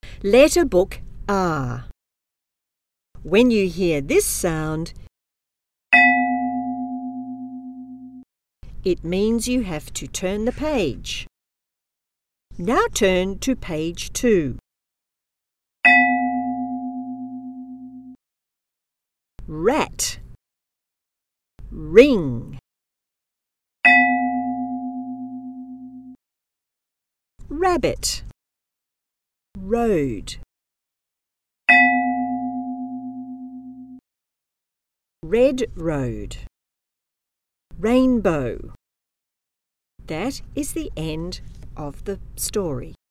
Letter book R. When you hear this sound, it means you have to turn the page. Now turn to page 2. Rat, ring. Rabbit, road. Red road. Rainbow. That is the end of the story.